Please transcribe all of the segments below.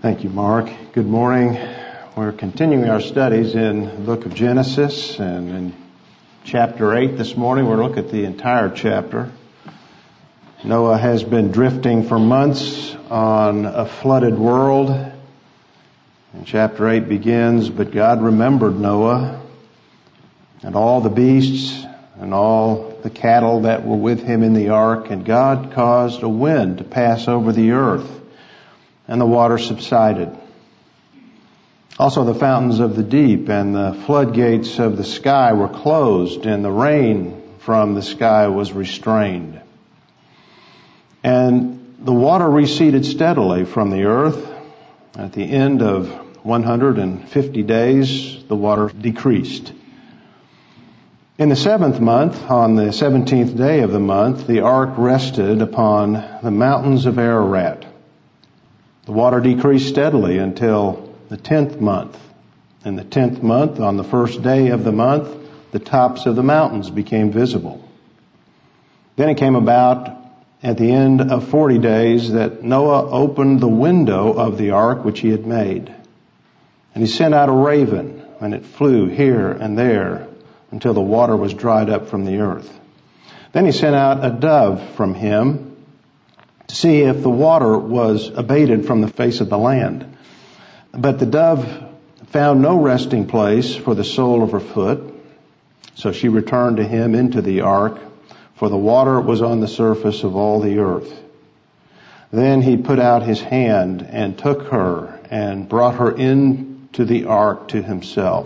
Thank you, Mark. Good morning. We're continuing our studies in the book of Genesis, and in chapter 8 this morning we'll look at the entire chapter. Noah has been drifting for months on a flooded world. And chapter 8 begins, "But God remembered Noah and all the beasts and all the cattle that were with him in the ark, and God caused a wind to pass over the earth, and the water subsided. Also the fountains of the deep and the floodgates of the sky were closed, and the rain from the sky was restrained. And the water receded steadily from the earth. At the end of 150 days, the water decreased. In the 7th month, on the 17th day of the month, the ark rested upon the mountains of Ararat. The water decreased steadily until the 10th month. In the 10th month, on the first day of the month, the tops of the mountains became visible. Then it came about at the end of 40 days that Noah opened the window of the ark which he had made. And he sent out a raven, and it flew here and there until the water was dried up from the earth. Then he sent out a dove from him to see if the water was abated from the face of the land. But the dove found no resting place for the sole of her foot. So she returned to him into the ark, for the water was on the surface of all the earth. Then he put out his hand and took her and brought her into the ark to himself.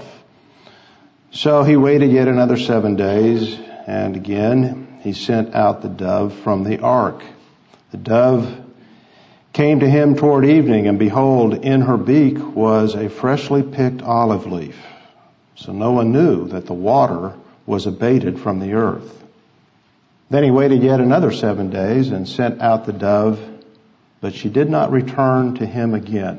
So he waited yet another 7 days, and again he sent out the dove from the ark. The dove came to him toward evening, and behold, in her beak was a freshly picked olive leaf. So Noah knew that the water was abated from the earth. Then he waited yet another 7 days and sent out the dove, but she did not return to him again.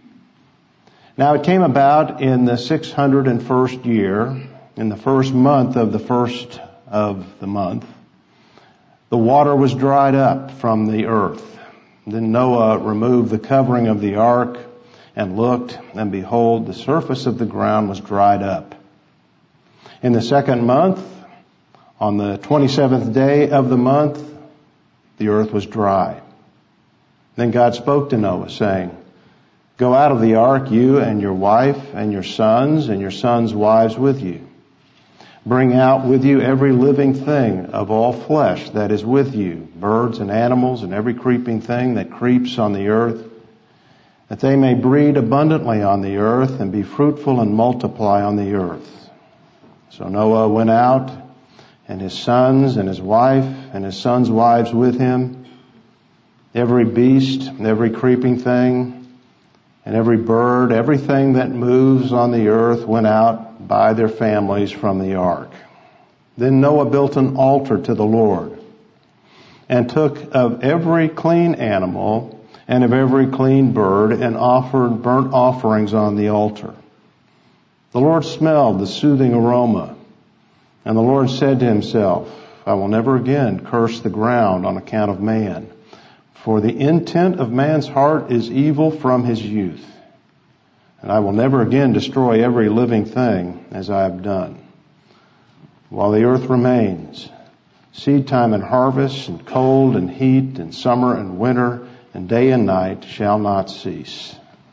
Now it came about in the 601st year, in the first month of the first of the month, the water was dried up from the earth. Then Noah removed the covering of the ark and looked, and behold, the surface of the ground was dried up. In the 2nd month, on the 27th day of the month, the earth was dry. Then God spoke to Noah, saying, "Go out of the ark, you and your wife and your sons' wives with you. Bring out with you every living thing of all flesh that is with you, birds and animals and every creeping thing that creeps on the earth, that they may breed abundantly on the earth and be fruitful and multiply on the earth." So Noah went out, and his sons and his wife and his sons' wives with him. Every beast and every creeping thing and every bird, everything that moves on the earth went out by their families from the ark. Then Noah built an altar to the Lord, and took of every clean animal and of every clean bird, and offered burnt offerings on the altar. The Lord smelled the soothing aroma, and the Lord said to himself, "I will never again curse the ground on account of man, for the intent of man's heart is evil from his youth. And I will never again destroy every living thing as I have done. While the earth remains, seed time and harvest, and cold and heat, and summer and winter, and day and night shall not cease."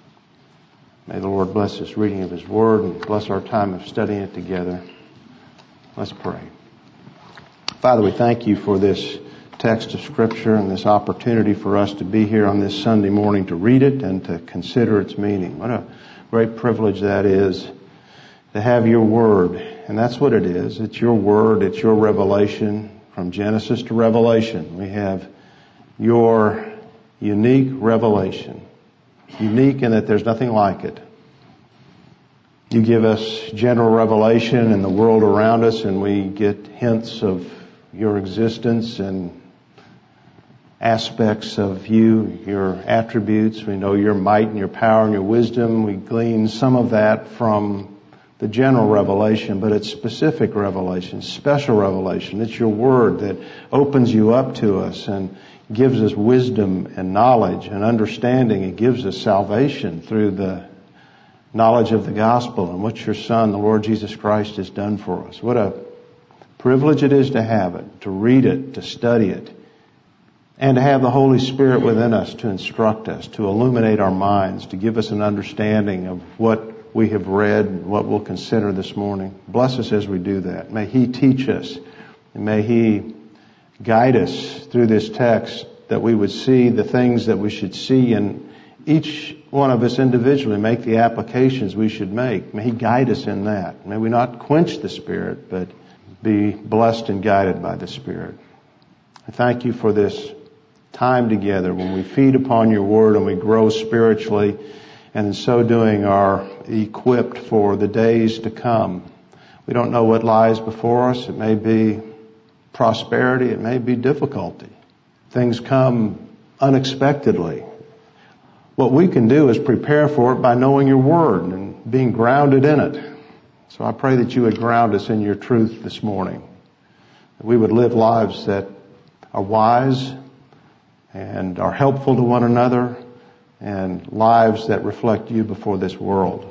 May the Lord bless this reading of His Word and bless our time of studying it together. Let's pray. Father, we thank You for this text of Scripture and this opportunity for us to be here on this Sunday morning to read it and to consider its meaning. What a great privilege that is to have Your Word. And that's what it is. It's Your Word. It's Your revelation from Genesis to Revelation. We have Your unique revelation. Unique in that there's nothing like it. You give us general revelation in the world around us, and we get hints of Your existence and aspects of You, Your attributes. We know Your might and Your power and Your wisdom. We glean some of that from the general revelation, but it's specific revelation, special revelation. It's Your Word that opens You up to us, and gives us wisdom and knowledge and understanding. It gives us salvation through the knowledge of the gospel and what your Son, the Lord Jesus Christ, has done for us. What a privilege it is to have it, to read it, to study it, and to have the Holy Spirit within us to instruct us, to illuminate our minds, to give us an understanding of what we have read and what we'll consider this morning. Bless us as we do that. May He teach us, and may He guide us through this text, that we would see the things that we should see, and each one of us individually make the applications we should make. May He guide us in that. May we not quench the Spirit, but be blessed and guided by the Spirit. I thank You for this time together when we feed upon Your Word and we grow spiritually, and in so doing are equipped for the days to come. We don't know what lies before us. It may be prosperity. It may be difficulty. Things come unexpectedly. What we can do is prepare for it by knowing Your Word and being grounded in it. So I pray that You would ground us in Your truth this morning, that we would live lives that are wise and are helpful to one another, and lives that reflect You before this world.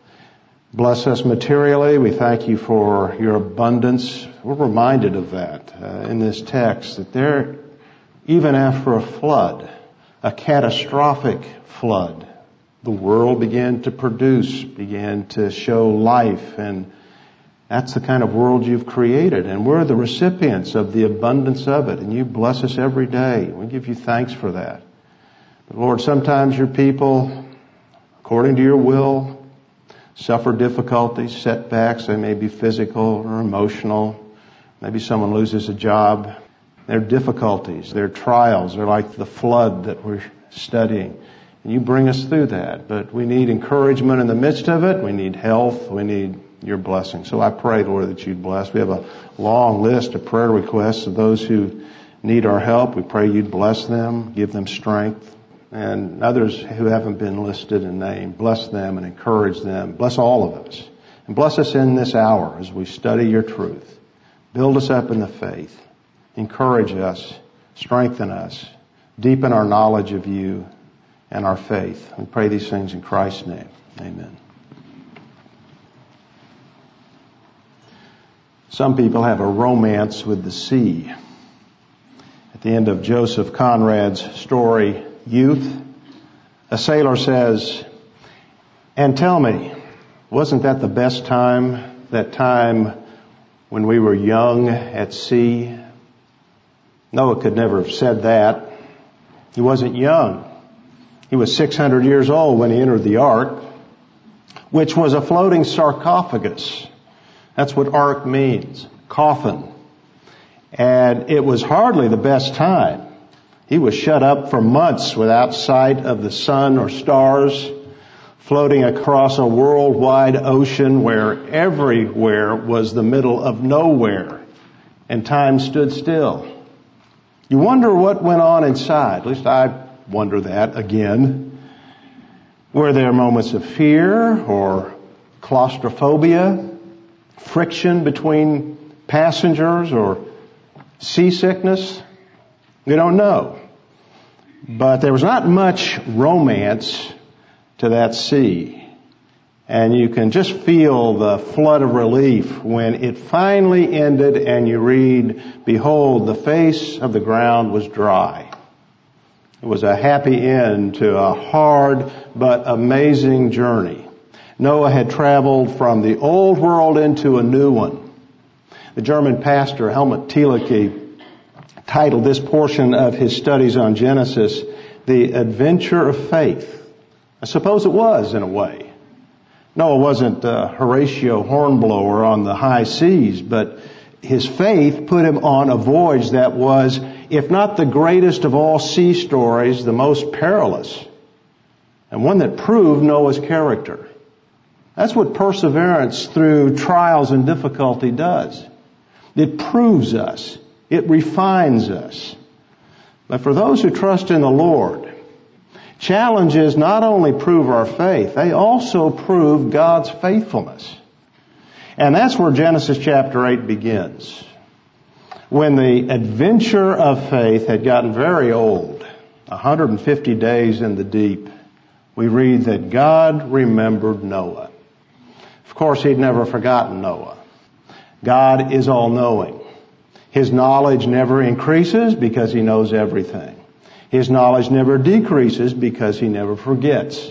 Bless us materially. We thank You for Your abundance. We're reminded of that in this text, that there, even after a flood, a catastrophic flood, the world began to produce, began to show life, and that's the kind of world You've created, and we're the recipients of the abundance of it, and You bless us every day. We give You thanks for that. But Lord, sometimes Your people, according to Your will, suffer difficulties, setbacks. They may be physical or emotional. Maybe someone loses a job. They're difficulties. They're trials. They're like the flood that we're studying. And You bring us through that. But we need encouragement in the midst of it. We need health. We need Your blessing. So I pray, Lord, that You'd bless. We have a long list of prayer requests of those who need our help. We pray You'd bless them, give them strength. And others who haven't been listed and named, bless them and encourage them. Bless all of us. And bless us in this hour as we study Your truth. Build us up in the faith. Encourage us. Strengthen us. Deepen our knowledge of You and our faith. We pray these things in Christ's name. Amen. Some people have a romance with the sea. At the end of Joseph Conrad's story, Youth, a sailor says, "And tell me, wasn't that the best time, that time when we were young at sea?" Noah could never have said that. He wasn't young. He was 600 years old when he entered the ark, which was a floating sarcophagus. That's what ark means, coffin. And it was hardly the best time. He was shut up for months without sight of the sun or stars, floating across a worldwide ocean where everywhere was the middle of nowhere, and time stood still. You wonder what went on inside. At least I wonder that again. Were there moments of fear or claustrophobia, friction between passengers, or seasickness? We don't know. But there was not much romance to that sea. And you can just feel the flood of relief when it finally ended and you read, "Behold, the face of the ground was dry." It was a happy end to a hard but amazing journey. Noah had traveled from the old world into a new one. The German pastor Helmut Thielicke titled this portion of his studies on Genesis, "The Adventure of Faith." I suppose it was, in a way. Noah wasn't Horatio Hornblower on the high seas, but his faith put him on a voyage that was, if not the greatest of all sea stories, the most perilous, and one that proved Noah's character. That's what perseverance through trials and difficulty does. It proves us. It refines us. But for those who trust in the Lord, challenges not only prove our faith, they also prove God's faithfulness. And that's where Genesis chapter 8 begins. When the adventure of faith had gotten very old, 150 days in the deep, we read that God remembered Noah. Of course, he'd never forgotten Noah. God is all-knowing. His knowledge never increases because he knows everything. His knowledge never decreases because he never forgets.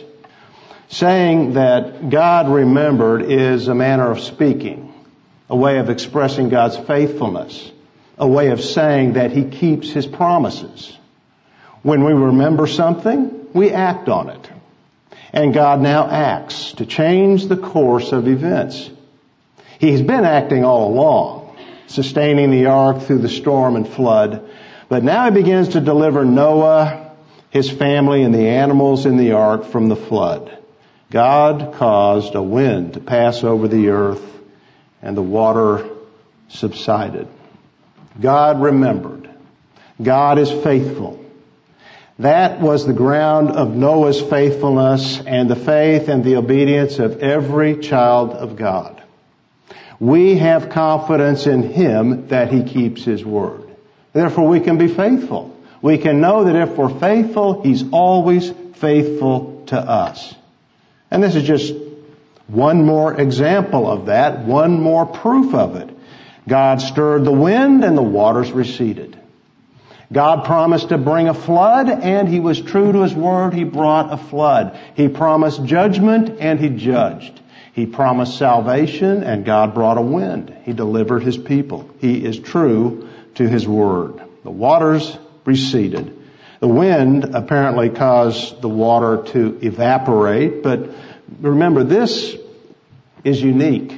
Saying that God remembered is a manner of speaking, a way of expressing God's faithfulness, a way of saying that he keeps his promises. When we remember something, we act on it. And God now acts to change the course of events. He's been acting all along, sustaining the ark through the storm and flood. But now he begins to deliver Noah, his family, and the animals in the ark from the flood. God caused a wind to pass over the earth, and the water subsided. God remembered. God is faithful. That was the ground of Noah's faithfulness and the faith and the obedience of every child of God. We have confidence in him that he keeps his word. Therefore, we can be faithful. We can know that if we're faithful, he's always faithful to us. And this is just one more example of that, one more proof of it. God stirred the wind and the waters receded. God promised to bring a flood, and he was true to his word. He brought a flood. He promised judgment, and he judged. He promised salvation, and God brought a wind. He delivered his people. He is true to his word. The waters receded. The wind apparently caused the water to evaporate, but remember, this is unique.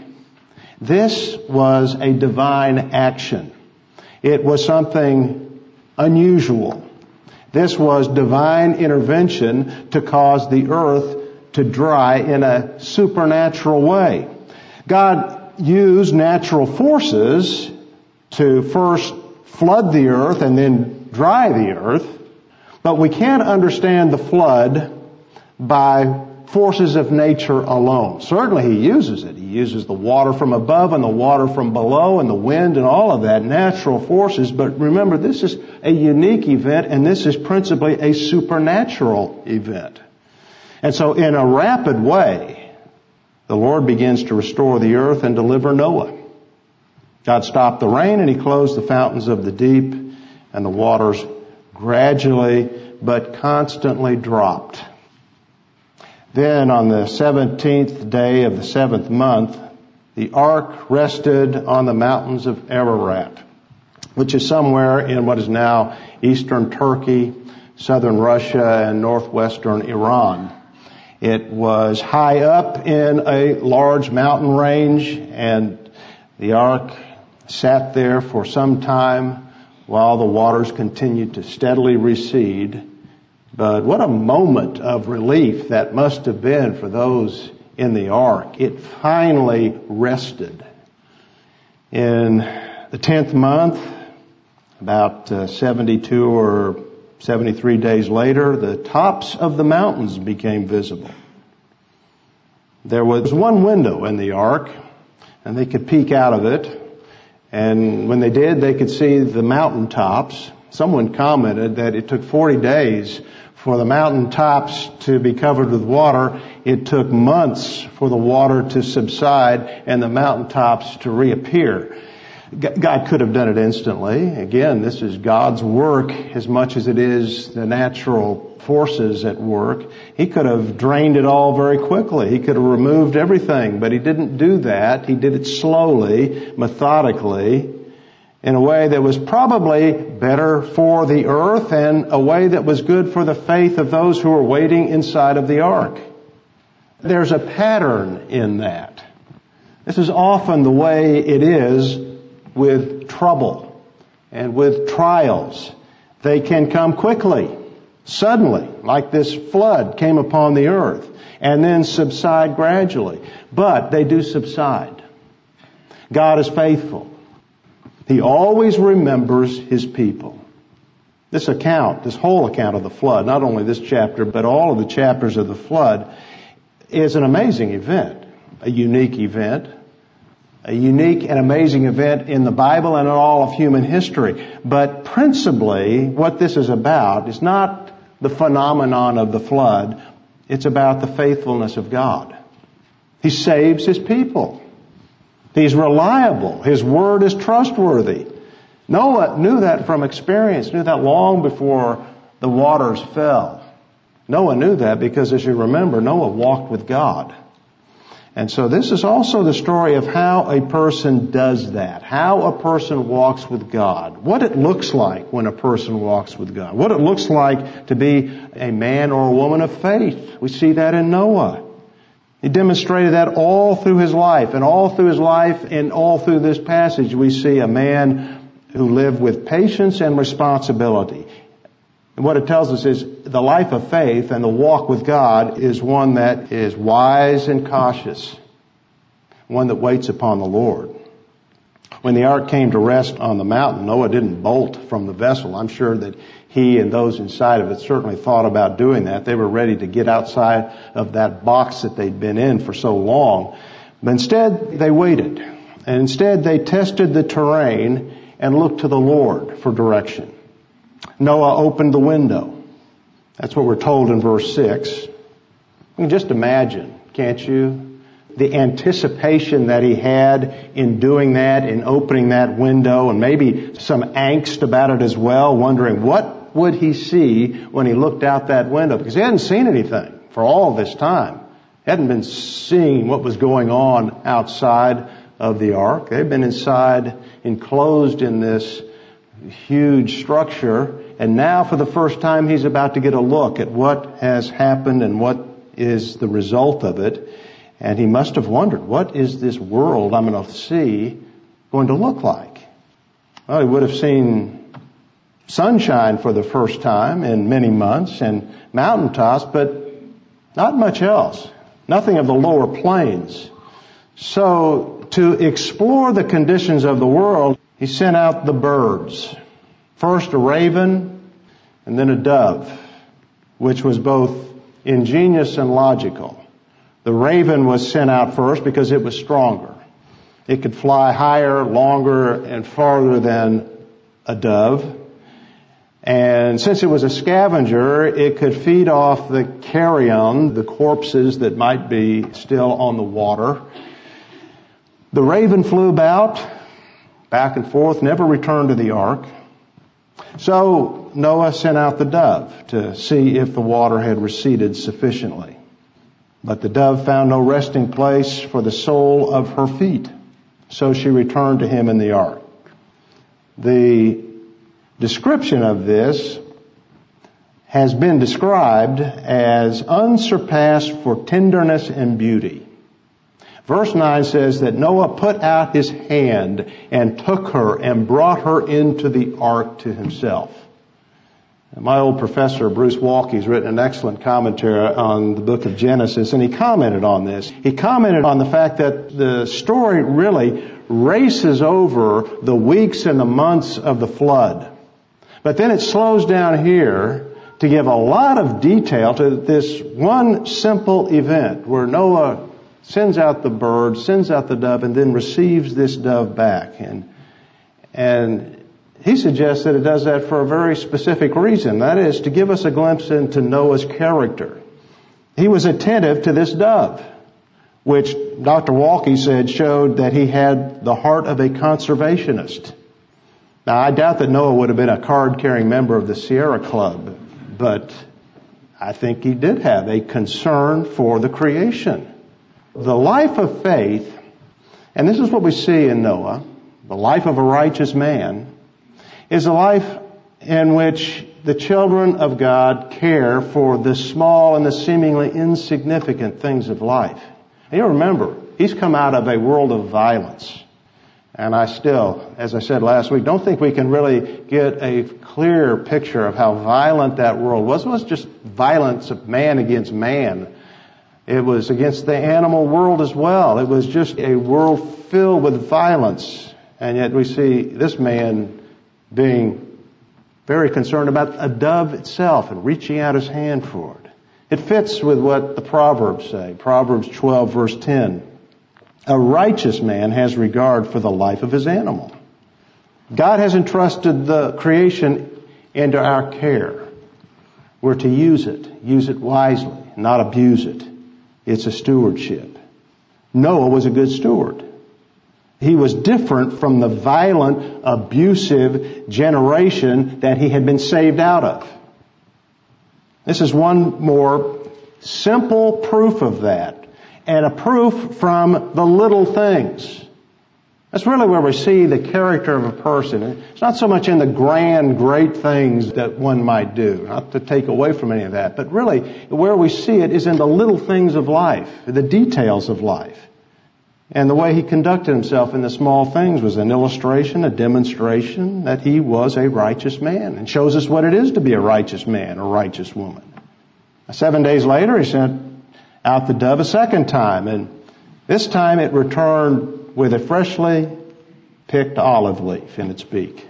This was a divine action. It was something unusual. This was divine intervention to cause the earth to dry in a supernatural way. God used natural forces to first flood the earth and then dry the earth, but we can't understand the flood by forces of nature alone. Certainly he uses it. He uses the water from above and the water from below and the wind and all of that, natural forces. But remember, this is a unique event, and this is principally a supernatural event. And so in a rapid way, the Lord begins to restore the earth and deliver Noah. God stopped the rain and he closed the fountains of the deep, and the waters gradually but constantly dropped. Then on the 17th day of the 7th month, the ark rested on the mountains of Ararat, which is somewhere in what is now eastern Turkey, southern Russia, and northwestern Iran. It was high up in a large mountain range, and the ark sat there for some time while the waters continued to steadily recede. But what a moment of relief that must have been for those in the ark. It finally rested. In the 10th month, about 72 or 73 days later, the tops of the mountains became visible. There was one window in the ark, and they could peek out of it. And when they did, they could see the mountain tops. Someone commented that it took 40 days for the mountain tops to be covered with water. It took months for the water to subside and the mountain tops to reappear. God could have done it instantly. Again, this is God's work as much as it is the natural forces at work. He could have drained it all very quickly. He could have removed everything, but he didn't do that. He did it slowly, methodically, in a way that was probably better for the earth and a way that was good for the faith of those who were waiting inside of the ark. There's a pattern in that. This is often the way it is with trouble and with trials. They can come quickly, suddenly, like this flood came upon the earth, and then subside gradually. But they do subside. God is faithful. He always remembers his people. This whole account of the flood, not only this chapter, but all of the chapters of the flood, is an amazing event, a unique event. a unique and amazing event in the Bible and in all of human history. But principally, what this is about is not the phenomenon of the flood. It's about the faithfulness of God. He saves His people. He's reliable. His word is trustworthy. Noah knew that from experience, knew that long before the waters fell. Noah knew that because, as you remember, Noah walked with God. And so this is also the story of how a person does that, how a person walks with God, what it looks like when a person walks with God, what it looks like to be a man or a woman of faith. We see that in Noah. He demonstrated that all through his life, and all through his life and all through this passage we see a man who lived with patience and responsibility. And what it tells us is the life of faith and the walk with God is one that is wise and cautious, one that waits upon the Lord. When the ark came to rest on the mountain, Noah didn't bolt from the vessel. I'm sure that he and those inside of it certainly thought about doing that. They were ready to get outside of that box that they'd been in for so long. But instead, they waited. And instead, they tested the terrain and looked to the Lord for direction. Noah opened the window. That's what we're told in verse 6. You can just imagine, can't you? The anticipation that he had in doing that, in opening that window, and maybe some angst about it as well, wondering what would he see when he looked out that window? Because he hadn't seen anything for all this time. He hadn't been seeing what was going on outside of the ark. They'd been inside, enclosed in this huge structure, and now for the first time he's about to get a look at what has happened and what is the result of it. And he must have wondered, what is this world I'm going to see going to look like? Well, he would have seen sunshine for the first time in many months and mountaintops, but not much else. Nothing of the lower plains. So to explore the conditions of the world, he sent out the birds. First a raven and then a dove, which was both ingenious and logical. The raven was sent out first because it was stronger. It could fly higher, longer, and farther than a dove. And since it was a scavenger, it could feed off the carrion, the corpses that might be still on the water. The raven flew about, back and forth, never returned to the ark. So Noah sent out the dove to see if the water had receded sufficiently. But the dove found no resting place for the sole of her feet. So she returned to him in the ark. The description of this has been described as unsurpassed for tenderness and beauty. Verse 9 says that Noah put out his hand and took her and brought her into the ark to himself. My old professor, Bruce Walke, has written an excellent commentary on the book of Genesis, and he commented on this. He commented on the fact that the story really races over the weeks and the months of the flood. But then it slows down here to give a lot of detail to this one simple event where Noah sends out the bird, sends out the dove, and then receives this dove back. And he suggests that it does that for a very specific reason. That is, to give us a glimpse into Noah's character. He was attentive to this dove, which Dr. Walke said showed that he had the heart of a conservationist. Now, I doubt that Noah would have been a card-carrying member of the Sierra Club, but I think he did have a concern for the creation. The life of faith, and this is what we see in Noah, the life of a righteous man, is a life in which the children of God care for the small and the seemingly insignificant things of life. And you remember, he's come out of a world of violence. And I still, as I said last week, don't think we can really get a clear picture of how violent that world was. It was just violence of man against man. It was against the animal world as well. It was just a world filled with violence. And yet we see this man being very concerned about a dove itself and reaching out his hand for it. It fits with what the Proverbs say. Proverbs 12 verse 10. A righteous man has regard for the life of his animal. God has entrusted the creation into our care. We're to use it wisely, not abuse it. It's a stewardship. Noah was a good steward. He was different from the violent, abusive generation that he had been saved out of. This is one more simple proof of that, and a proof from the little things. That's really where we see the character of a person. It's not so much in the grand, great things that one might do, not to take away from any of that, but really where we see it is in the little things of life, the details of life. And the way he conducted himself in the small things was an illustration, a demonstration that he was a righteous man, and shows us what it is to be a righteous man or righteous woman. 7 days later, he sent out the dove a second time, and this time it returned with a freshly picked olive leaf in its beak.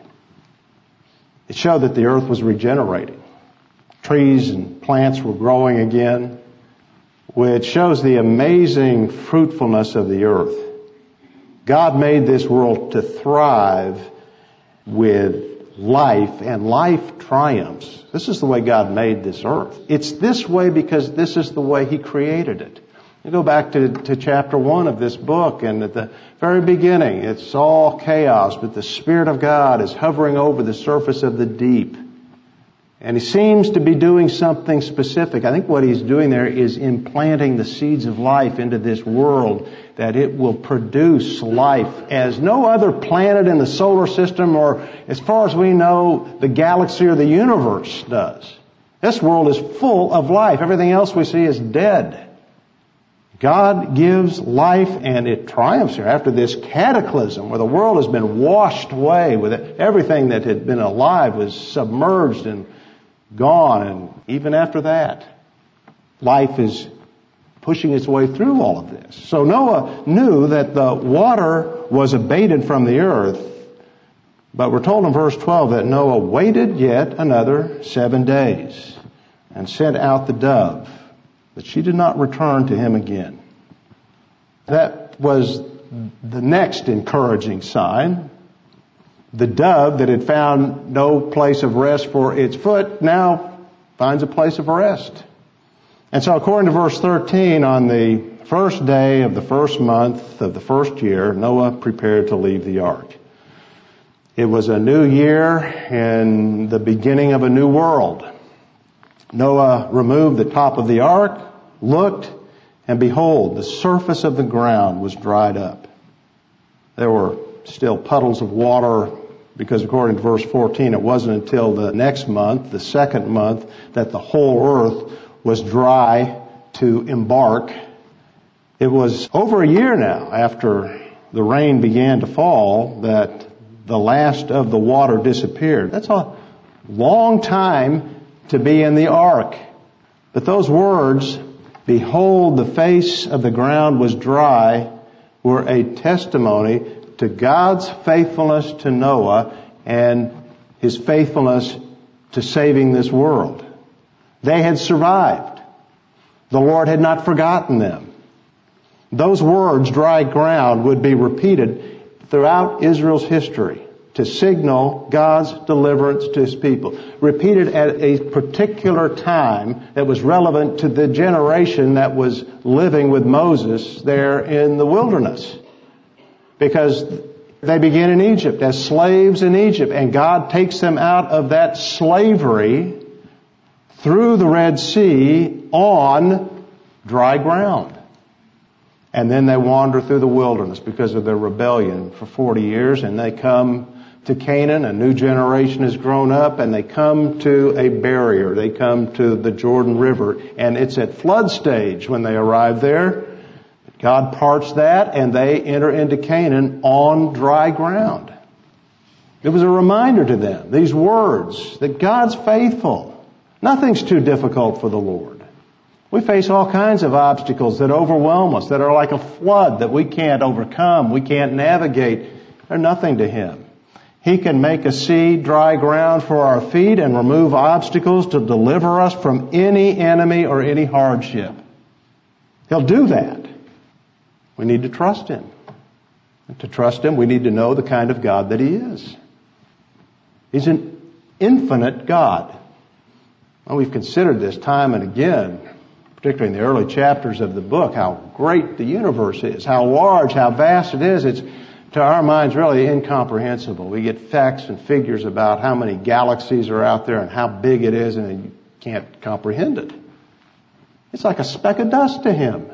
It showed that the earth was regenerating. Trees and plants were growing again, which shows the amazing fruitfulness of the earth. God made this world to thrive with life, and life triumphs. This is the way God made this earth. It's this way because this is the way He created it. You go back to chapter 1 of this book, and at the very beginning, it's all chaos, but the Spirit of God is hovering over the surface of the deep. And He seems to be doing something specific. I think what He's doing there is implanting the seeds of life into this world, that it will produce life as no other planet in the solar system, or as far as we know, the galaxy or the universe does. This world is full of life. Everything else we see is dead. God gives life, and it triumphs here after this cataclysm where the world has been washed away, with everything that had been alive was submerged and gone. And even after that, life is pushing its way through all of this. So Noah knew that the water was abated from the earth, but we're told in verse 12 that Noah waited yet another 7 days and sent out the dove, but she did not return to him again. That was the next encouraging sign. The dove that had found no place of rest for its foot now finds a place of rest. And so according to verse 13, on the first day of the first month of the first year, Noah prepared to leave the ark. It was a new year and the beginning of a new world. Noah removed the top of the ark, looked, and behold, the surface of the ground was dried up. There were still puddles of water, because according to verse 14, it wasn't until the next month, the second month, that the whole earth was dry to embark. It was over a year now after the rain began to fall that the last of the water disappeared. That's a long time to be in the ark. But those words, behold, the face of the ground was dry, were a testimony to God's faithfulness to Noah and His faithfulness to saving this world. They had survived. The Lord had not forgotten them. Those words, dry ground, would be repeated throughout Israel's history to signal God's deliverance to His people. Repeated at a particular time that was relevant to the generation that was living with Moses there in the wilderness. Because they begin in Egypt as slaves in Egypt, and God takes them out of that slavery through the Red Sea on dry ground. And then they wander through the wilderness because of their rebellion for 40 years, and they come to Canaan. A new generation has grown up, and they come to a barrier. They come to the Jordan River, and it's at flood stage when they arrive there. God parts that, and they enter into Canaan on dry ground. It was a reminder to them, these words, that God's faithful. Nothing's too difficult for the Lord. We face all kinds of obstacles that overwhelm us, that are like a flood that we can't overcome, we can't navigate. They're nothing to Him. He can make a sea dry ground for our feet and remove obstacles to deliver us from any enemy or any hardship. He'll do that. We need to trust Him. And to trust Him, we need to know the kind of God that He is. He's an infinite God. Well, we've considered this time and again, particularly in the early chapters of the book, how great the universe is, how large, how vast it is. It's, to our minds, really incomprehensible. We get facts and figures about how many galaxies are out there and how big it is, and you can't comprehend it. It's like a speck of dust to Him.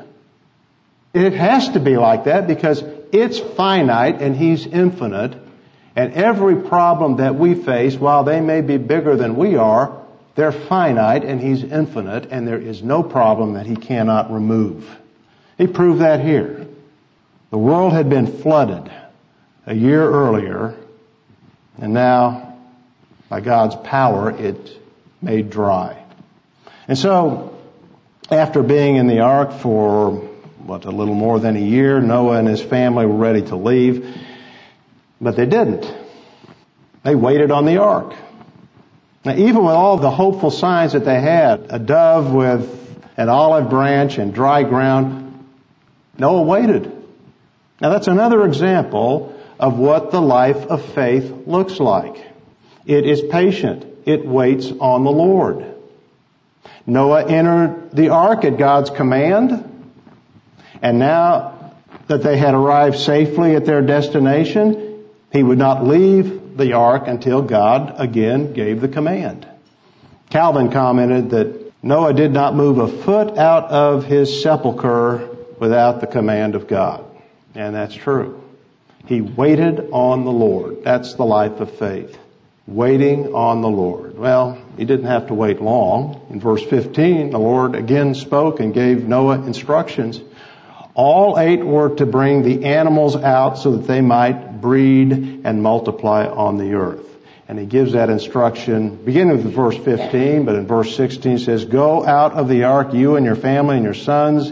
It has to be like that because it's finite and He's infinite. And every problem that we face, while they may be bigger than we are, they're finite and He's infinite, and there is no problem that He cannot remove. He proved that here. The world had been flooded a year earlier, and now, by God's power, it's made dry. And so, after being in the ark for, a little more than a year, Noah and his family were ready to leave, but they didn't. They waited on the ark. Now, even with all the hopeful signs that they had, a dove with an olive branch and dry ground, Noah waited. Now, that's another example of what the life of faith looks like. It is patient. It waits on the Lord. Noah entered the ark at God's command, and now that they had arrived safely at their destination, he would not leave the ark until God again gave the command. Calvin commented that Noah did not move a foot out of his sepulcher without the command of God. And that's true. He waited on the Lord. That's the life of faith. Waiting on the Lord. Well, he didn't have to wait long. In verse 15, the Lord again spoke and gave Noah instructions. All 8 were to bring the animals out so that they might breed and multiply on the earth. And he gives that instruction beginning with verse 15, but in verse 16 it says, "Go out of the ark, you and your family and your sons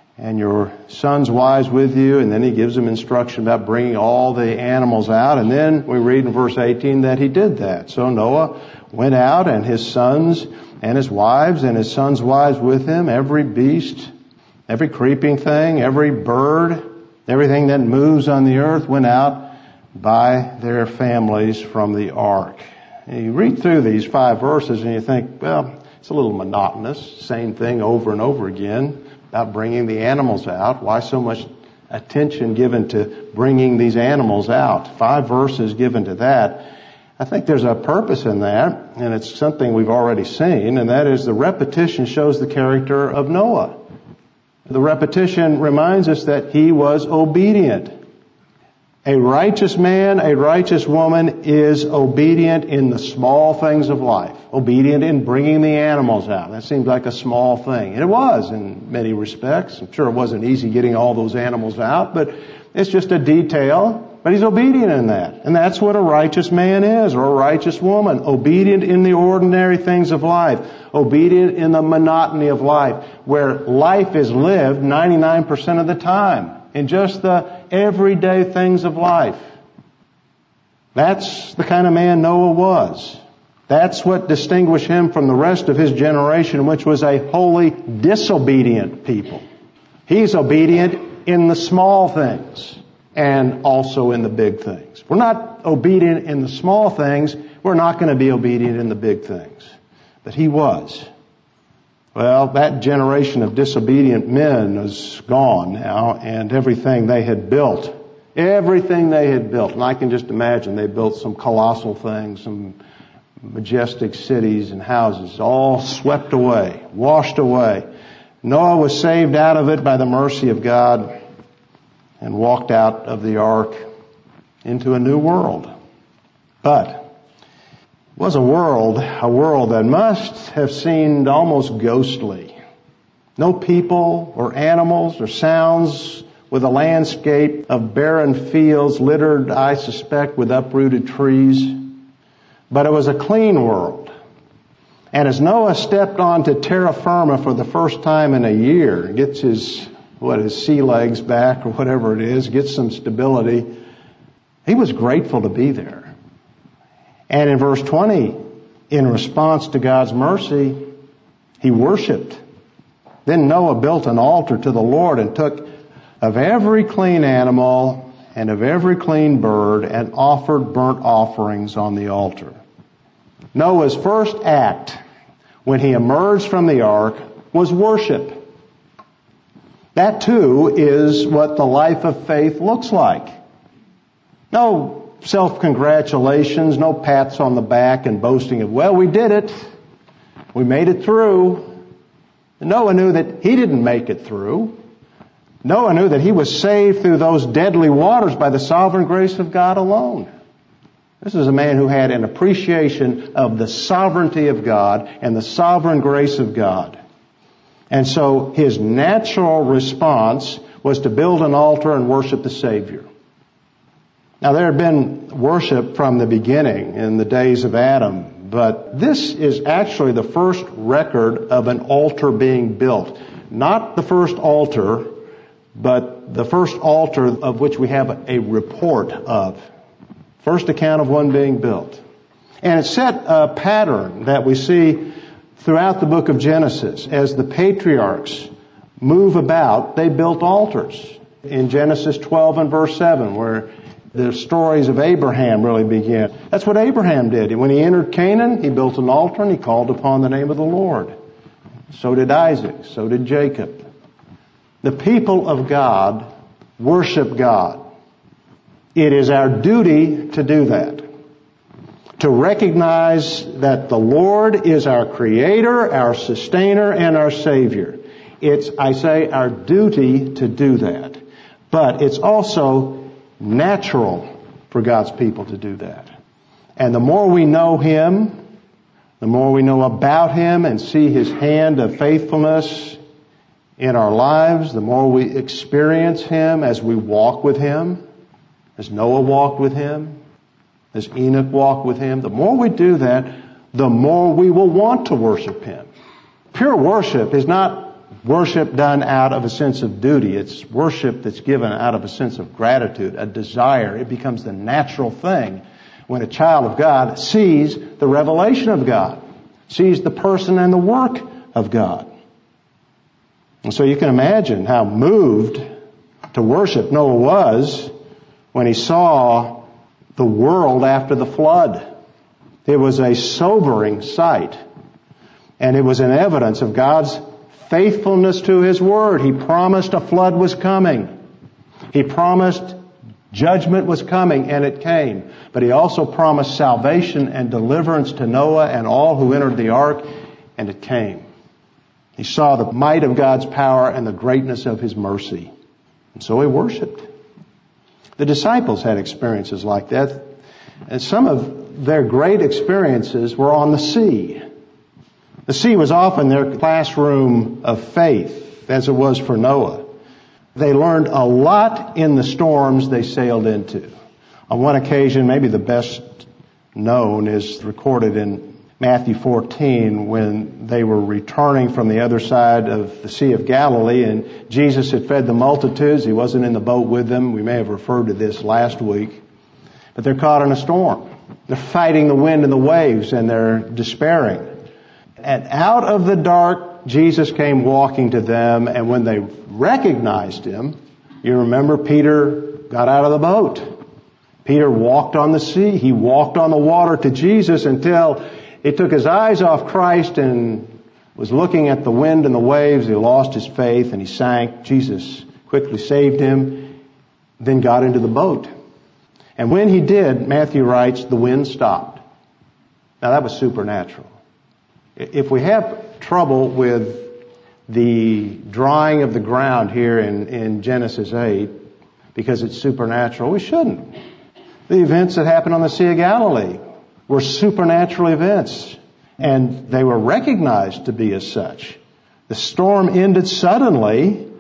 wives with you." And then he gives them instruction about bringing all the animals out. And then we read in verse 18 that he did that. So Noah went out, and his sons and his wives and his sons' wives with him, every beast, every creeping thing, every bird, everything that moves on the earth went out by their families from the ark. And you read through these 5 verses and you think, well, it's a little monotonous, same thing over and over again about bringing the animals out. Why so much attention given to bringing these animals out? 5 verses given to that. I think there's a purpose in that, and it's something we've already seen, and that is the repetition shows the character of Noah. The repetition reminds us that he was obedient. A righteous man, a righteous woman is obedient in the small things of life. Obedient in bringing the animals out. That seems like a small thing. And it was in many respects. I'm sure it wasn't easy getting all those animals out, but it's just a detail. But he's obedient in that. And that's what a righteous man is, or a righteous woman. Obedient in the ordinary things of life. Obedient in the monotony of life, where life is lived 99% of the time. In just the everyday things of life. That's the kind of man Noah was. That's what distinguished him from the rest of his generation, which was a wholly disobedient people. He's obedient in the small things and also in the big things. If we're not obedient in the small things, we're not going to be obedient in the big things. But he was. Well, that generation of disobedient men is gone now, and everything they had built, and I can just imagine they built some colossal things, some majestic cities and houses, all swept away, washed away. Noah was saved out of it by the mercy of God and walked out of the ark into a new world. But it was a world that must have seemed almost ghostly. No people or animals or sounds, with a landscape of barren fields littered, I suspect, with uprooted trees. But it was a clean world. And as Noah stepped onto terra firma for the first time in a year, gets his sea legs back or whatever it is, gets some stability, he was grateful to be there. And in verse 20, in response to God's mercy, he worshiped. Then Noah built an altar to the Lord and took of every clean animal and of every clean bird and offered burnt offerings on the altar. Noah's first act when he emerged from the ark was worship. That too is what the life of faith looks like. No self-congratulations, no pats on the back and boasting of, well, we did it. We made it through. Noah knew that he didn't make it through. Noah knew that he was saved through those deadly waters by the sovereign grace of God alone. This is a man who had an appreciation of the sovereignty of God and the sovereign grace of God. And so his natural response was to build an altar and worship the Savior. Now, there had been worship from the beginning in the days of Adam, but this is actually the first record of an altar being built. Not the first altar, but the first altar of which we have a report of. First account of one being built. And it set a pattern that we see throughout the book of Genesis. As the patriarchs move about, they built altars. In Genesis 12 and verse 7, where the stories of Abraham really begin. That's what Abraham did. When he entered Canaan, he built an altar and he called upon the name of the Lord. So did Isaac. So did Jacob. The people of God worship God. It is our duty to do that. To recognize that the Lord is our Creator, our Sustainer, and our Savior. It's, I say, our duty to do that. But it's also natural for God's people to do that. And the more we know Him, the more we know about Him and see His hand of faithfulness in our lives, the more we experience Him as we walk with Him, as Noah walked with Him, as Enoch walked with Him, the more we do that, the more we will want to worship Him. Pure worship is not worship done out of a sense of duty. It's worship that's given out of a sense of gratitude, a desire. It becomes the natural thing when a child of God sees the revelation of God, sees the person and the work of God. And so you can imagine how moved to worship Noah was when he saw the world after the flood. It was a sobering sight. And it was an evidence of God's faithfulness to His Word. He promised a flood was coming. He promised judgment was coming, and it came. But He also promised salvation and deliverance to Noah and all who entered the ark, and it came. He saw the might of God's power and the greatness of His mercy. And so he worshiped. The disciples had experiences like that. And some of their great experiences were on the sea. The sea was often their classroom of faith, as it was for Noah. They learned a lot in the storms they sailed into. On one occasion, maybe the best known, is recorded in Matthew 14 when they were returning from the other side of the Sea of Galilee and Jesus had fed the multitudes. He wasn't in the boat with them. We may have referred to this last week. But they're caught in a storm. They're fighting the wind and the waves and they're despairing. And out of the dark, Jesus came walking to them, and when they recognized Him, you remember Peter got out of the boat. Peter walked on the sea. He walked on the water to Jesus until he took his eyes off Christ and was looking at the wind and the waves. He lost his faith and he sank. Jesus quickly saved him, then got into the boat. And when he did, Matthew writes, the wind stopped. Now that was supernatural. If we have trouble with the drawing of the ground here in Genesis 8, because it's supernatural, we shouldn't. The events that happened on the Sea of Galilee were supernatural events, and they were recognized to be as such. The storm ended suddenly,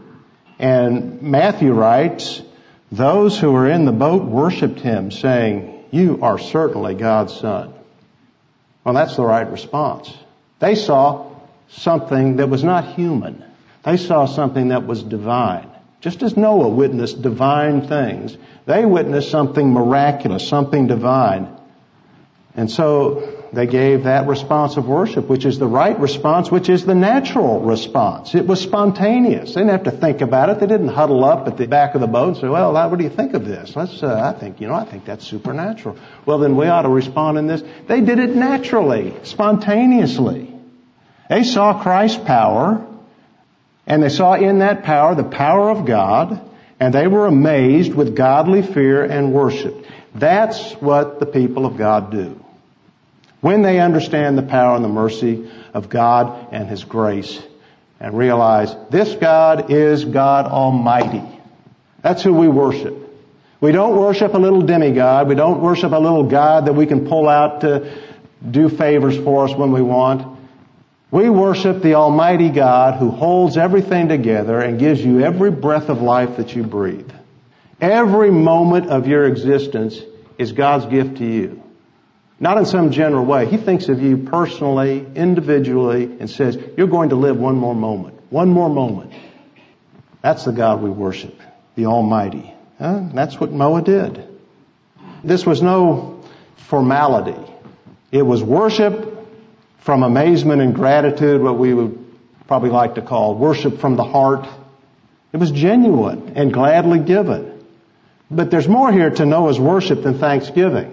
and Matthew writes, those who were in the boat worshiped Him, saying, you are certainly God's Son. Well, that's the right response. They saw something that was not human. They saw something that was divine. Just as Noah witnessed divine things, they witnessed something miraculous, something divine. And so they gave that response of worship, which is the right response, which is the natural response. It was spontaneous. They didn't have to think about it. They didn't huddle up at the back of the boat and say, well, what do you think of this? I think that's supernatural. Well, then we ought to respond in this. They did it naturally, spontaneously. They saw Christ's power, and they saw in that power the power of God, and they were amazed with godly fear and worship. That's what the people of God do. When they understand the power and the mercy of God and His grace and realize this God is God Almighty. That's who we worship. We don't worship a little demigod. We don't worship a little God that we can pull out to do favors for us when we want. We worship the Almighty God who holds everything together and gives you every breath of life that you breathe. Every moment of your existence is God's gift to you. Not in some general way. He thinks of you personally, individually, and says, you're going to live one more moment. One more moment. That's the God we worship, the Almighty. That's what Noah did. This was no formality. It was worship from amazement and gratitude, what we would probably like to call worship from the heart. It was genuine and gladly given. But there's more here to Noah's worship than thanksgiving.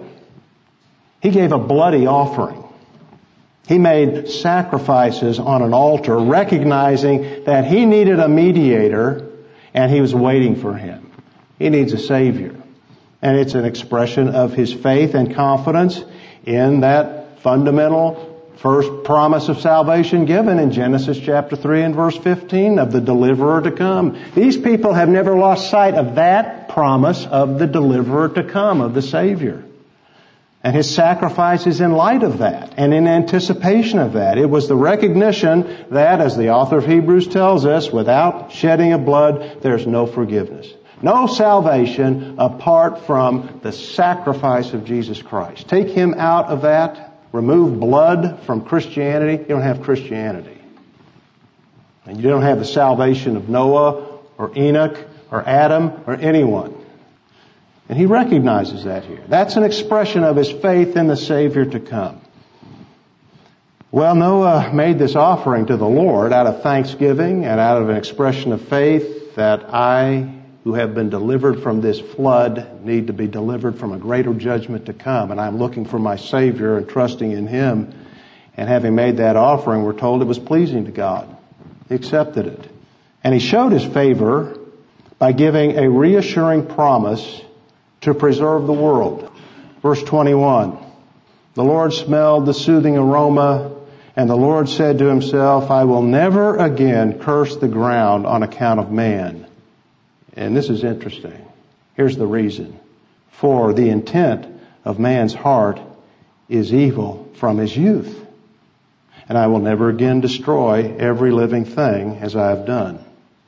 He gave a bloody offering. He made sacrifices on an altar, recognizing that he needed a mediator, and he was waiting for him. He needs a Savior. And it's an expression of his faith and confidence in that fundamental first promise of salvation given in Genesis chapter 3 and verse 15 of the deliverer to come. These people have never lost sight of that promise of the deliverer to come, of the Savior. And his sacrifice is in light of that and in anticipation of that. It was the recognition that, as the author of Hebrews tells us, without shedding of blood, there's no forgiveness. No salvation apart from the sacrifice of Jesus Christ. Take him out of that, remove blood from Christianity, you don't have Christianity. And you don't have the salvation of Noah or Enoch or Adam or anyone. And he recognizes that here. That's an expression of his faith in the Savior to come. Well, Noah made this offering to the Lord out of thanksgiving and out of an expression of faith that I, who have been delivered from this flood, need to be delivered from a greater judgment to come. And I'm looking for my Savior and trusting in Him. And having made that offering, we're told it was pleasing to God. He accepted it. And He showed His favor by giving a reassuring promise to preserve the world. Verse 21, the Lord smelled the soothing aroma, and the Lord said to Himself, I will never again curse the ground on account of man. And this is interesting. Here's the reason. For the intent of man's heart is evil from his youth. And I will never again destroy every living thing as I have done.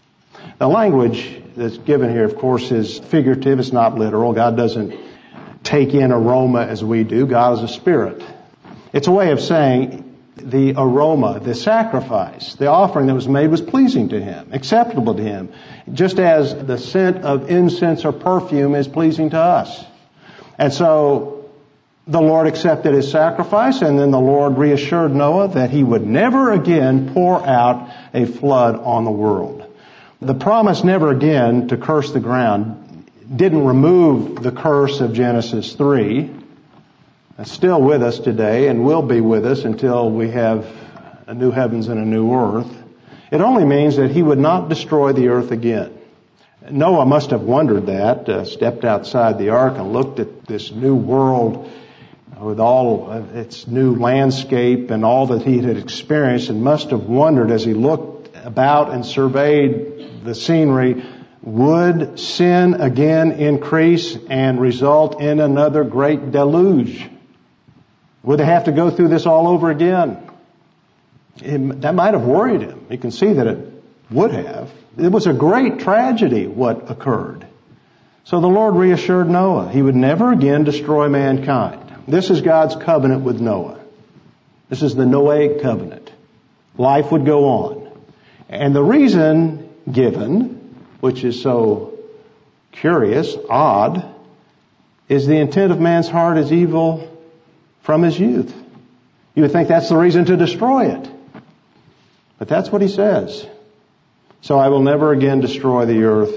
The language that's given here, of course, is figurative. It's not literal. God doesn't take in aroma as we do. God is a spirit. It's a way of saying the aroma, the sacrifice, the offering that was made was pleasing to Him, acceptable to Him, just as the scent of incense or perfume is pleasing to us. And so the Lord accepted His sacrifice, and then the Lord reassured Noah that He would never again pour out a flood on the world. The promise never again to curse the ground didn't remove the curse of Genesis 3. It's still with us today and will be with us until we have a new heavens and a new earth. It only means that He would not destroy the earth again. Noah must have wondered that, stepped outside the ark and looked at this new world with all of its new landscape and all that he had experienced, and must have wondered as he looked about and surveyed the scenery, would sin again increase and result in another great deluge? Would they have to go through this all over again? That might have worried him. You can see that it would have. It was a great tragedy what occurred. So the Lord reassured Noah He would never again destroy mankind. This is God's covenant with Noah. This is the Noahic covenant. Life would go on. And the reason given, which is so curious, odd, is the intent of man's heart is evil from his youth. You would think that's the reason to destroy it. But that's what he says. So I will never again destroy the earth,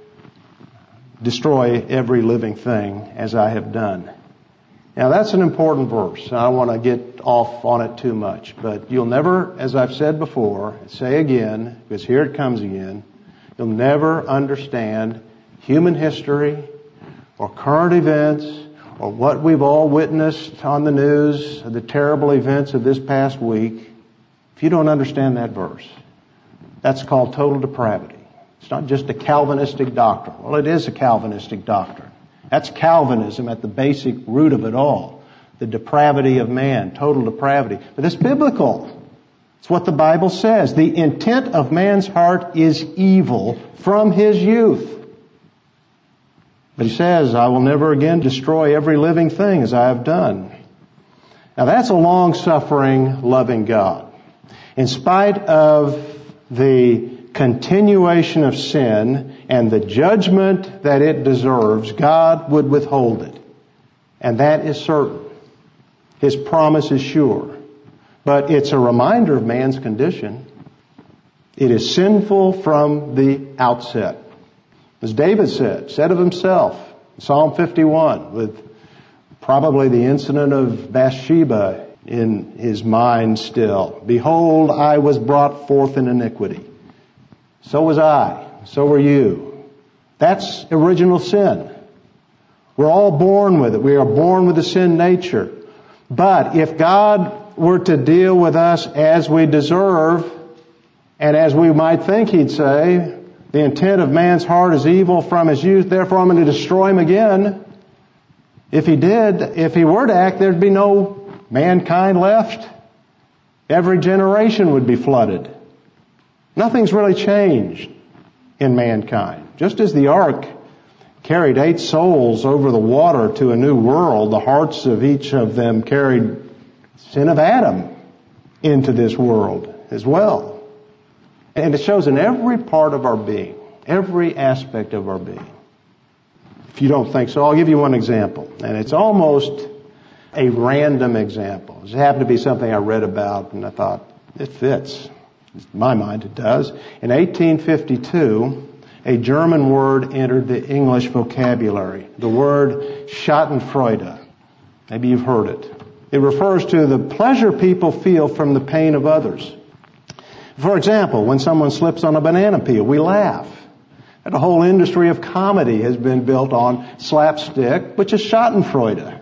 destroy every living thing as I have done. Now that's an important verse. I don't want to get off on it too much. But you'll never, as I've said before, say again, because here it comes again, you'll never understand human history or current events or what we've all witnessed on the news, the terrible events of this past week, if you don't understand that verse. That's called total depravity. It's not just a Calvinistic doctrine. Well, it is a Calvinistic doctrine. That's Calvinism at the basic root of it all. The depravity of man, total depravity. But it's biblical. It's what the Bible says. The intent of man's heart is evil from his youth. But he says, I will never again destroy every living thing as I have done. Now that's a long-suffering, loving God. In spite of the continuation of sin and the judgment that it deserves, God would withhold it. And that is certain. His promise is sure. But it's a reminder of man's condition. It is sinful from the outset. As David said of himself, Psalm 51, with probably the incident of Bathsheba in his mind still. Behold, I was brought forth in iniquity. So was I. So were you. That's original sin. We're all born with it. We are born with the sin nature. But if God were to deal with us as we deserve, and as we might think He'd say, the intent of man's heart is evil from his youth, therefore I'm going to destroy him again. If He were to act, there'd be no mankind left. Every generation would be flooded. Nothing's really changed in mankind. Just as the ark carried 8 souls over the water to a new world, the hearts of each of them carried sin of Adam into this world as well. And it shows in every part of our being, every aspect of our being. If you don't think so, I'll give you one example. And it's almost a random example. It happened to be something I read about and I thought, it fits. In my mind it does. In 1852, a German word entered the English vocabulary. The word Schadenfreude. Maybe you've heard it. It refers to the pleasure people feel from the pain of others. For example, when someone slips on a banana peel, we laugh. And a whole industry of comedy has been built on slapstick, which is Schadenfreude.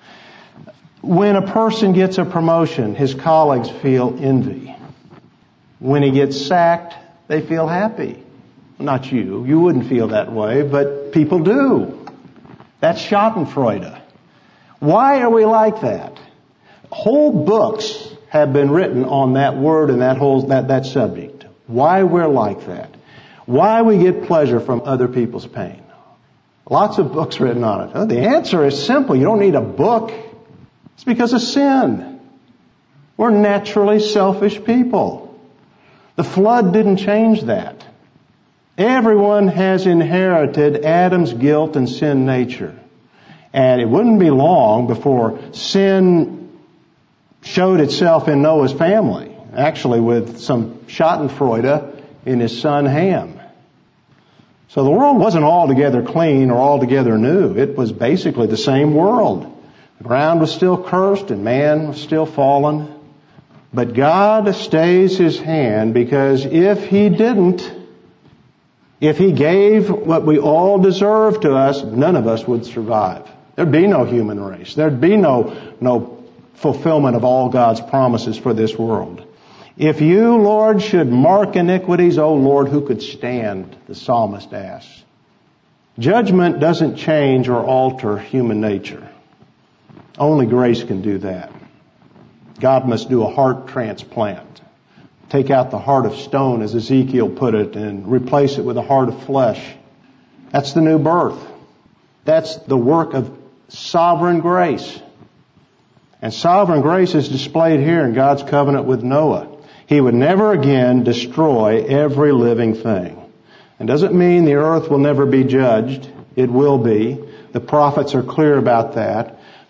When a person gets a promotion, his colleagues feel envy. When he gets sacked, they feel happy. Not you. You wouldn't feel that way, but people do. That's Schadenfreude. Why are we like that? Whole books have been written on that word and that subject. Why we're like that. Why we get pleasure from other people's pain. Lots of books written on it. The answer is simple. You don't need a book. It's because of sin. We're naturally selfish people. The flood didn't change that. Everyone has inherited Adam's guilt and sin nature. And it wouldn't be long before sin showed itself in Noah's family, actually with some Schadenfreude in his son Ham. So the world wasn't altogether clean or altogether new. It was basically the same world. The ground was still cursed and man was still fallen. But God stays His hand, because if He didn't, if He gave what we all deserve to us, none of us would survive. There'd be no human race. There'd be no fulfillment of all God's promises for this world. If you, Lord, should mark iniquities, O Lord, who could stand? The psalmist asks. Judgment doesn't change or alter human nature. Only grace can do that. God must do a heart transplant. Take out the heart of stone, as Ezekiel put it, and replace it with a heart of flesh. That's the new birth. That's the work of sovereign grace. And sovereign grace is displayed here in God's covenant with Noah. He would never again destroy every living thing. It doesn't mean the earth will never be judged. It will be. The prophets are clear about that.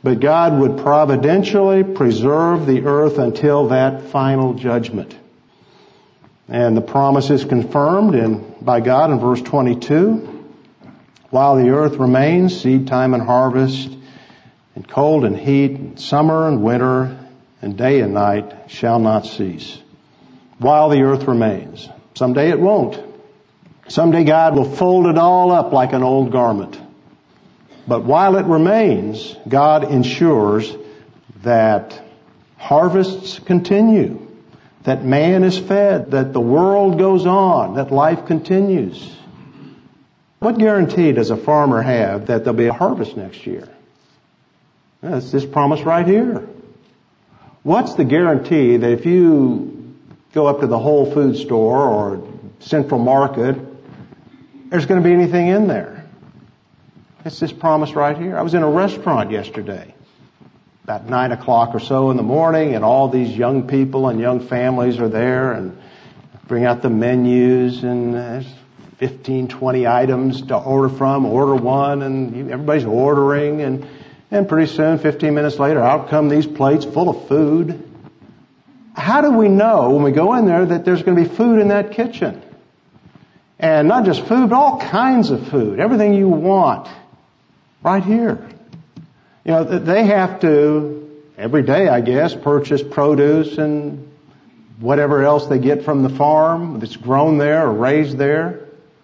But God would providentially preserve the earth until that final judgment. And the promise is confirmed by God in verse 22. While the earth remains, seed time and harvest, and cold and heat, summer and winter, and day and night shall not cease. While the earth remains. Someday it won't. Someday God will fold it all up like an old garment. But while it remains, God ensures that harvests continue, that man is fed, that the world goes on, that life continues. What guarantee does a farmer have that there'll be a harvest next year? It's this promise right here. What's the guarantee that if you go up to the Whole Foods store or Central Market, there's going to be anything in there? It's this promise right here. I was in a restaurant yesterday, about 9 o'clock or so in the morning, and all these young people and young families are there and bring out the menus, and there's 15, 20 items to order from. Order one, and everybody's ordering, and pretty soon, 15 minutes later, out come these plates full of food. How do we know when we go in there that there's going to be food in that kitchen? And not just food, but all kinds of food. Everything you want. Right here. You know, they have to, every day I guess, purchase produce and whatever else they get from the farm that's grown there or raised there.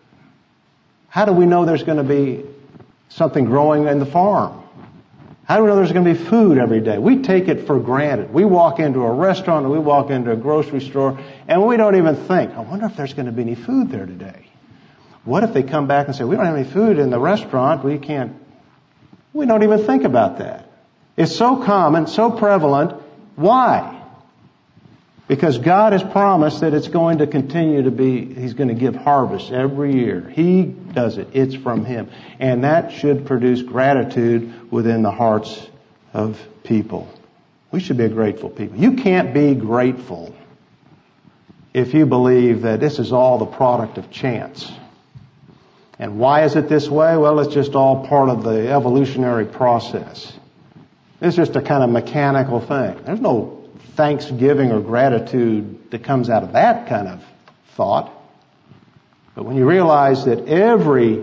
How do we know there's going to be something growing in the farm? How do we know there's going to be food every day? We take it for granted. We walk into a restaurant or we walk into a grocery store and we don't even think, I wonder if there's going to be any food there today. What if they come back and say, we don't have any food in the restaurant, we don't even think about that. It's so common, so prevalent. Why? Because God has promised that it's going to continue to be, He's going to give harvest every year. He does it. It's from Him. And that should produce gratitude within the hearts of people. We should be a grateful people. You can't be grateful if you believe that this is all the product of chance. And why is it this way? Well, it's just all part of the evolutionary process. It's just a kind of mechanical thing. There's no thanksgiving or gratitude that comes out of that kind of thought. But when you realize that every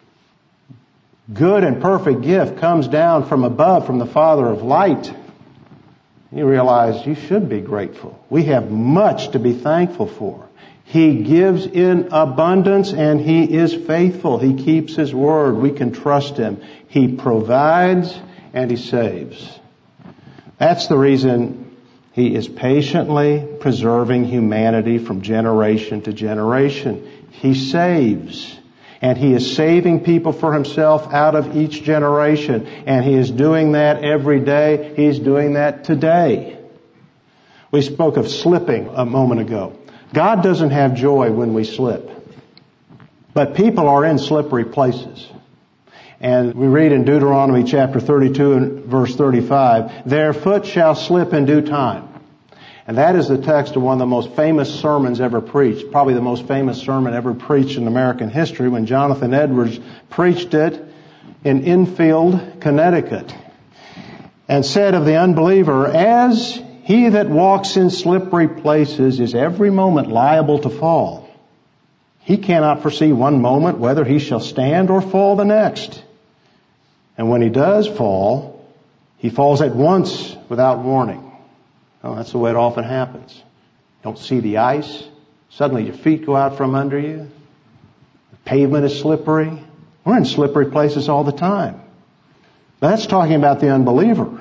good and perfect gift comes down from above, from the Father of light, you realize you should be grateful. We have much to be thankful for. He gives in abundance and He is faithful. He keeps His word. We can trust Him. He provides and He saves. That's the reason He is patiently preserving humanity from generation to generation. He saves. And He is saving people for Himself out of each generation. And He is doing that every day. He's doing that today. We spoke of slipping a moment ago. God doesn't have joy when we slip. But people are in slippery places. And we read in Deuteronomy chapter 32 and verse 35, their foot shall slip in due time. And that is the text of one of the most famous sermons ever preached, probably the most famous sermon ever preached in American history, when Jonathan Edwards preached it in Enfield, Connecticut, and said of the unbeliever, as he that walks in slippery places is every moment liable to fall. He cannot foresee one moment whether he shall stand or fall the next. And when he does fall, he falls at once without warning. Oh, that's the way it often happens. You don't see the ice. Suddenly your feet go out from under you. The pavement is slippery. We're in slippery places all the time. That's talking about the unbeliever.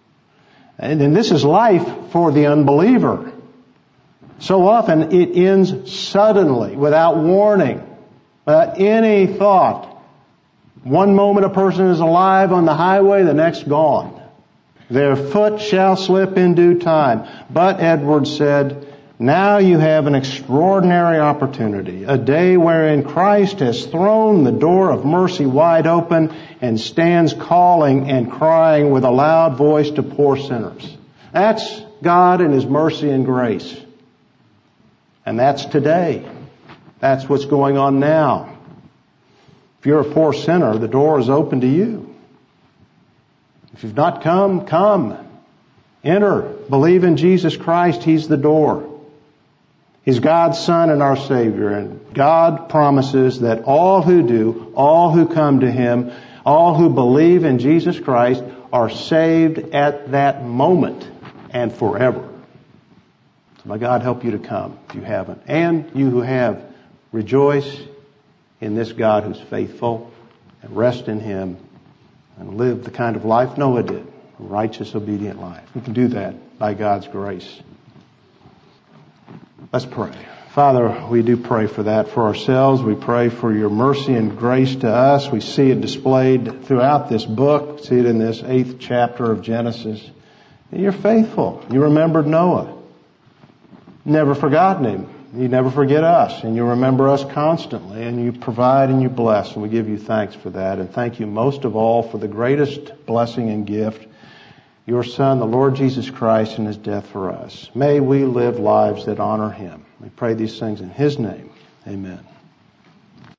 And this is life for the unbeliever. So often it ends suddenly, without warning, without any thought. One moment a person is alive on the highway, the next gone. Their foot shall slip in due time. But, Edwards said, now you have an extraordinary opportunity, a day wherein Christ has thrown the door of mercy wide open and stands calling and crying with a loud voice to poor sinners. That's God and His mercy and grace. And that's today. That's what's going on now. If you're a poor sinner, the door is open to you. If you've not come, come. Enter. Believe in Jesus Christ. He's the door. He's God's Son and our Savior. And God promises that all who do, all who come to Him, all who believe in Jesus Christ are saved at that moment and forever. So may God help you to come if you haven't. And you who have, rejoice in this God who's faithful and rest in Him and live the kind of life Noah did, a righteous, obedient life. We can do that by God's grace. Let's pray. Father, we do pray for that for ourselves. We pray for your mercy and grace to us. We see it displayed throughout this book. We see it in this 8th chapter of Genesis. You're faithful. You remembered Noah. Never forgotten him. You never forget us. And you remember us constantly. And you provide and you bless. And we give you thanks for that. And thank you most of all for the greatest blessing and gift, your Son, the Lord Jesus Christ, and His death for us. May we live lives that honor Him. We pray these things in His name. Amen.